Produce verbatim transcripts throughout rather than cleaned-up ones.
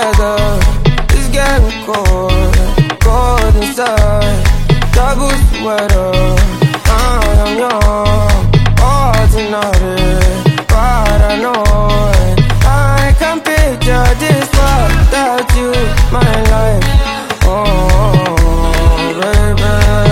weather is getting cold, cold inside. Double sweater, I am young, ordinary, paranoid. I can picture this world without you, my life. Oh, baby.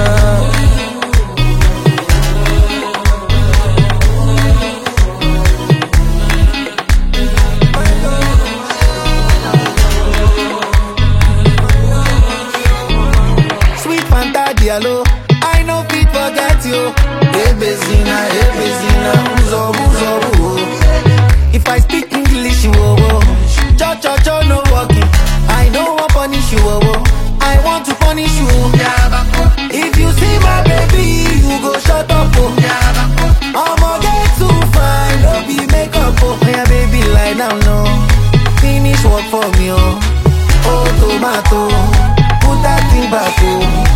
Sweet Fanta Diallo, I know fit forget you. Hey Bezina, hey Bezina, uzo, uzo, uzo. If I speak English, you oh, oh. Cho, cho, cho, no walking. I don't want punish you, oh, oh. I want to punish you. If you see my baby, you go shut up, oh. I'ma get too fine, don't be makeup, oh. Yeah, baby, lie down, no. Finish work for me, oh. Oh, tomato, put that thing back, oh.